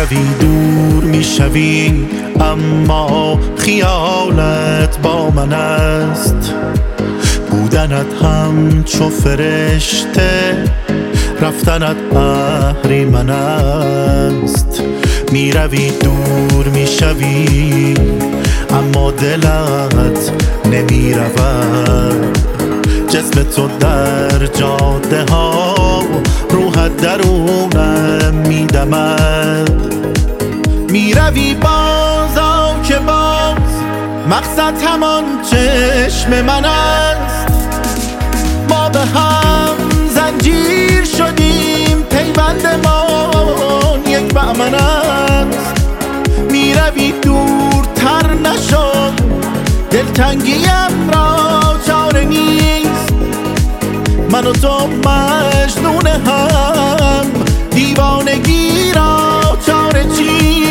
میروی دور میشوی، اما خیالت با من است. بودنت همچو فرشته، رفتنت اهریمن است. میروی دور میشوی، اما دلت نمیرود. جسم تو در جاده ها، روحت درونم میدمد. میروی بازا که باز، مقصد همان چشم من است. ما به هم زنجیر شدیم، پیوند ما یک بأمن است. میروی دورتر نشو، دلتنگیم را چاره نیست. من و تو مجنون هم، دیوانگی را چاره چیست؟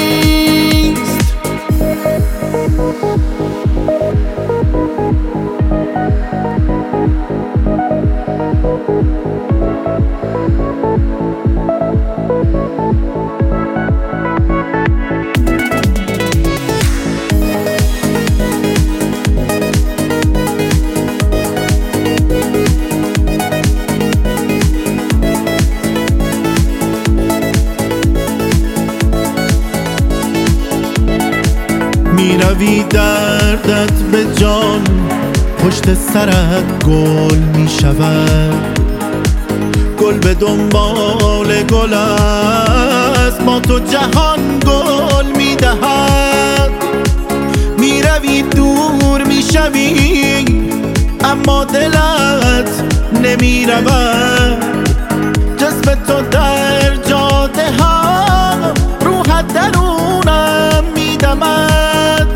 میروی دردت به جان، پشت سرت گل میشود. گل به دنبال گل است، ما تو جهان گل میدهد. میروی دور میشوی، اما دلت نمیرود. جسم تو در جاده ها، روحت درونم میدمد.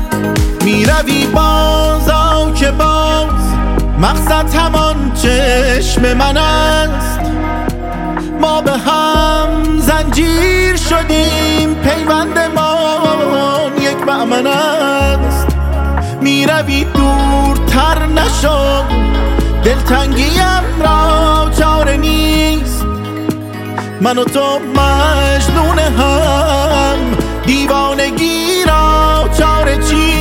میروی بازا که باز، مقصد همان چشم من است. ما به هم زنجیر شدیم، پیوند ما یک بأمن است. میروی دورتر نشو، دلتنگیم را چاره نیست. من و تو مجنون هم، دیوانگی را چاره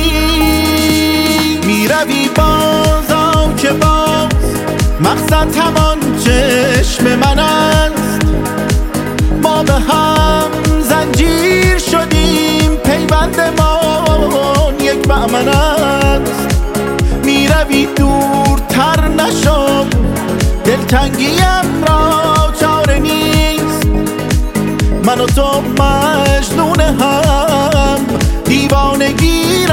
چیست؟ میروی بازا که باز، مقصد همان چشم من است. ما به هم زنجیر شدیم، پیوند ما یک بأمن است. میروی دورتر نشو، دلتنگیم را چاره نیست. من و تو مجنون هم، دیوانگی